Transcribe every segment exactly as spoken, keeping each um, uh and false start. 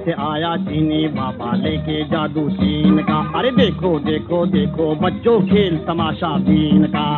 से आया चीनी बाबा लेके जादू चीन का। अरे देखो देखो देखो बच्चों खेल तमाशा बीन का।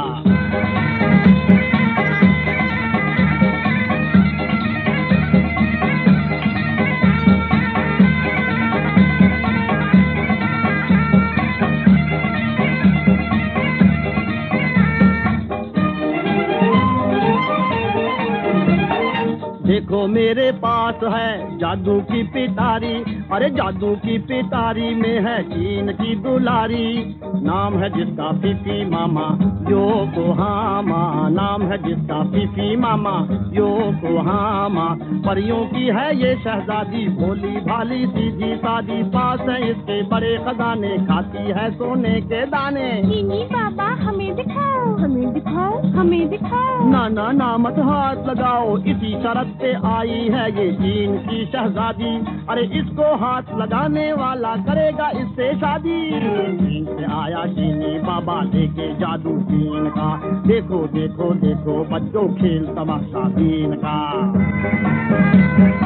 देखो मेरे पास है जादू की पिटारी। अरे जादू की पिटारी में है चीन की दुलारी। नाम है जिसका फीफी मामा योकोहामा। नाम है जिसका फीफी मामा योकोहामा। परियों की है ये शहजादी भोली भाली सीधी सादी। पास है इसके बड़े खजाने खाती है सोने के दाने। चीनी बाबा हमें दिखाओ, हमें दिखाओ, हमें दिखाओ। ना ना ना मत हाथ लगाओ, इसी शरत पे आई है ये चीन की शहजादी। अरे इसको हाथ लगाने वाला करेगा इससे शादी। चीन से आया चीनी बाबा लेके जादू चीन का। देखो देखो देखो बच्चों खेल तमाशा बीन का।